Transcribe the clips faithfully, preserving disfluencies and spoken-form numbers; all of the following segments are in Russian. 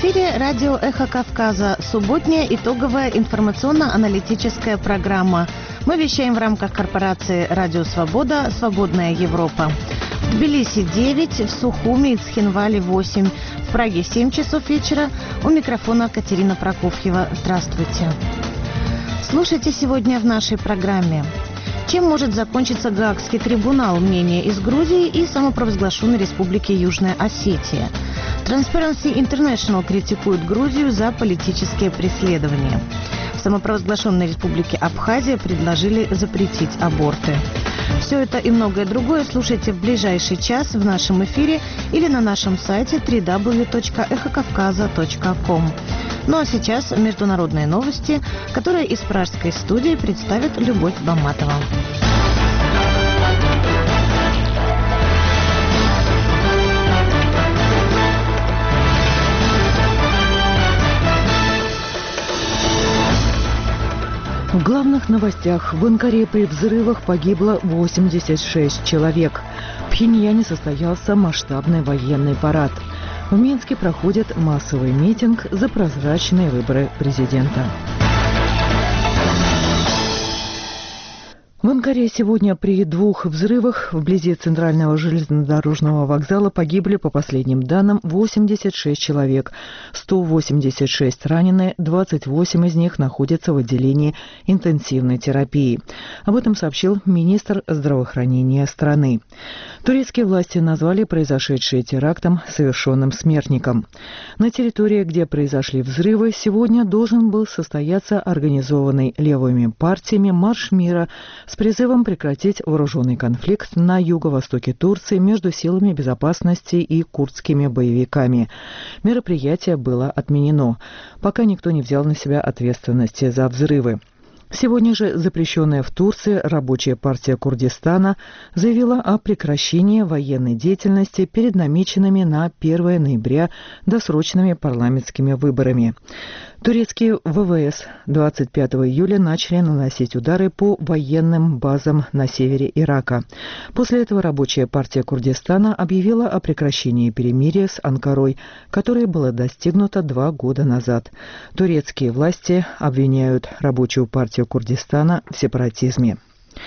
эфире радио «Эхо Кавказа», субботняя итоговая информационно-аналитическая программа. Мы вещаем в рамках корпорации «Радио Свобода. Свободная Европа». В Тбилиси девять, в Сухуми и Цхинвале восемь, в Праге семь часов вечера. У микрофона Катерина Прокофьева. Здравствуйте. Слушайте сегодня в нашей программе. Чем может закончиться Гаагский трибунал? Мнение из Грузии и самопровозглашенной Республики Южная Осетия. Transparency International критикует Грузию за политические преследования. В самопровозглашенной Республике Абхазия предложили запретить аборты. Все это и многое другое слушайте в ближайший час в нашем эфире или на нашем сайте дабл ю дабл ю дабл ю точка эхо кавказа точка ком. Ну а сейчас международные новости, которые из пражской студии представит Любовь Баматова. В главных новостях. В Анкаре при взрывах погибло восемьдесят шесть человек. В Пхеньяне состоялся масштабный военный парад. В Минске проходит массовый митинг за прозрачные выборы президента. В Анкаре сегодня при двух взрывах вблизи центрального железнодорожного вокзала погибли, по последним данным, восемьдесят шесть человек. сто восемьдесят шесть ранены, двадцать восемь из них находятся в отделении интенсивной терапии. Об этом сообщил министр здравоохранения страны. Турецкие власти назвали произошедшее терактом, совершенным смертником. На территории, где произошли взрывы, сегодня должен был состояться организованный левыми партиями марш мира с призывом прекратить вооруженный конфликт на юго-востоке Турции между силами безопасности и курдскими боевиками. Мероприятие было отменено, пока никто не взял на себя ответственности за взрывы. Сегодня же запрещенная в Турции Рабочая партия Курдистана заявила о прекращении военной деятельности перед намеченными на первое ноября досрочными парламентскими выборами. Турецкие ВВС двадцать пятого июля начали наносить удары по военным базам на севере Ирака. После этого Рабочая партия Курдистана объявила о прекращении перемирия с Анкарой, которое было достигнуто два года назад. Турецкие власти обвиняют Рабочую партию Курдистана в сепаратизме.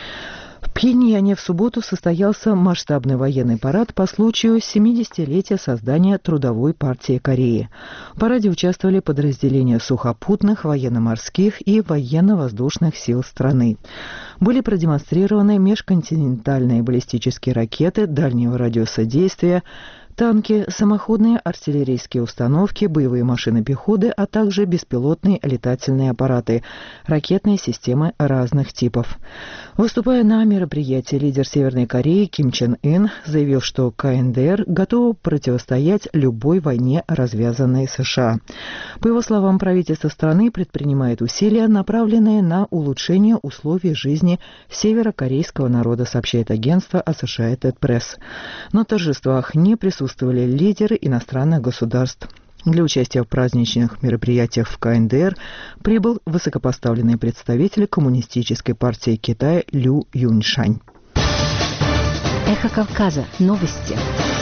В Пхеньяне в субботу состоялся масштабный военный парад по случаю семидесятилетия создания Трудовой партии Кореи. В параде участвовали подразделения сухопутных, военно-морских и военно-воздушных сил страны. Были продемонстрированы межконтинентальные баллистические ракеты дальнего радиуса действия, танки, самоходные артиллерийские установки, боевые машины пехоты, а также беспилотные летательные аппараты, ракетные системы разных типов. Выступая на мероприятии, лидер Северной Кореи Ким Чен Ын заявил, что КНДР готова противостоять любой войне, развязанной США. По его словам, правительство страны предпринимает усилия, направленные на улучшение условий жизни северокорейского народа, сообщает агентство Associated Press. На торжествах не присутствовали лидеры иностранных государств. Для участия в праздничных мероприятиях в КНДР прибыл высокопоставленный представитель Коммунистической партии Китая Лю Юньшань. Эхо Кавказа. Новости.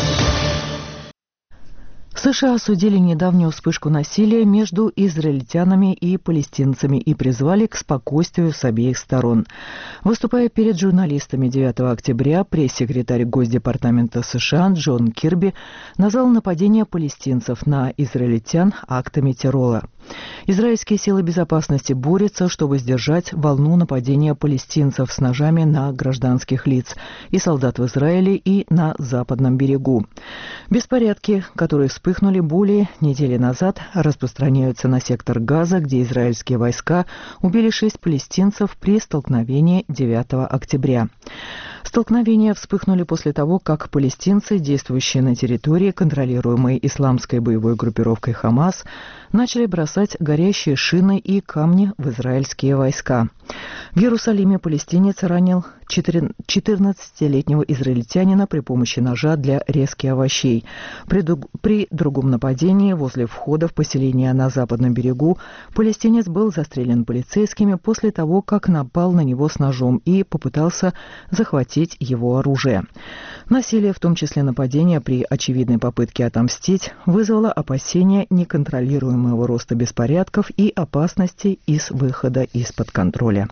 США осудили недавнюю вспышку насилия между израильтянами и палестинцами и призвали к спокойствию с обеих сторон. Выступая перед журналистами девятого октября, пресс-секретарь Госдепартамента США Джон Кирби назвал нападение палестинцев на израильтян актами террора. Израильские силы безопасности борются, чтобы сдержать волну нападения палестинцев с ножами на гражданских лиц и солдат в Израиле и на Западном берегу. Беспорядки, которые вспыхнули более недели назад, распространяются на сектор Газа, где израильские войска убили шесть палестинцев при столкновении девятого октября. Столкновения вспыхнули после того, как палестинцы, действующие на территории, контролируемой исламской боевой группировкой «Хамас», начали бросать горящие шины и камни в израильские войска. В Иерусалиме палестинец ранил четырнадцатилетнего израильтянина при помощи ножа для резки овощей. При, при другом нападении возле входа в поселение на западном берегу палестинец был застрелен полицейскими после того, как напал на него с ножом и попытался захватить его оружие. Насилие, в том числе нападение при очевидной попытке отомстить, вызвало опасения неконтролируемого роста беспорядков и опасности из выхода из-под контроля.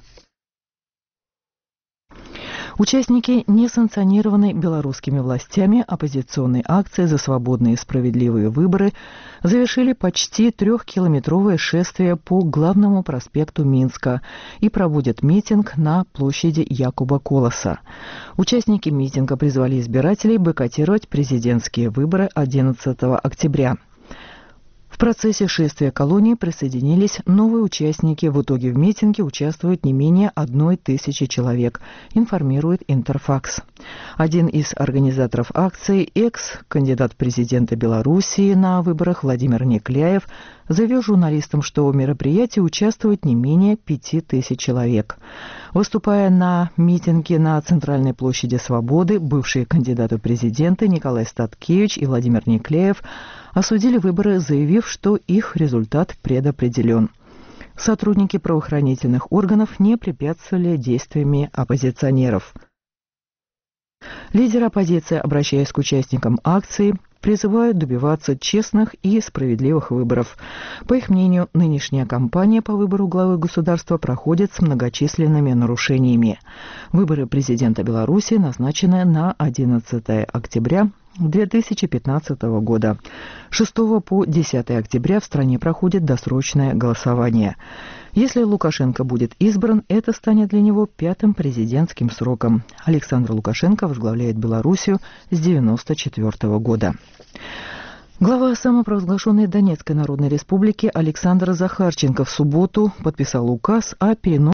Участники несанкционированной белорусскими властями оппозиционной акции «За свободные и справедливые выборы» завершили почти трехкилометровое шествие по главному проспекту Минска и проводят митинг на площади Якуба Колоса. Участники митинга призвали избирателей бойкотировать президентские выборы одиннадцатого октября. В процессе шествия колонии присоединились новые участники. В итоге в митинге участвует не менее одной тысячи человек, информирует Интерфакс. Один из организаторов акции, экс-кандидат в президенты Белоруссии на выборах Владимир Некляев, заявил журналистам, что в мероприятии участвует не менее пяти тысяч человек. Выступая на митинге на Центральной площади Свободы, бывшие кандидаты в президенты Николай Статкевич и Владимир Некляев осудили выборы, заявив, что их результат предопределен. Сотрудники правоохранительных органов не препятствовали действиями оппозиционеров. Лидеры оппозиции, обращаясь к участникам акции, призывают добиваться честных и справедливых выборов. По их мнению, нынешняя кампания по выбору главы государства проходит с многочисленными нарушениями. Выборы президента Беларуси назначены на одиннадцатое октября две тысячи пятнадцатого года. шестого по десятое октября в стране проходит досрочное голосование. Если Лукашенко будет избран, это станет для него пятым президентским сроком. Александр Лукашенко возглавляет Белоруссию с девяносто четвёртого года. Глава самопровозглашенной Донецкой Народной Республики Александр Захарченко в субботу подписал указ о переносе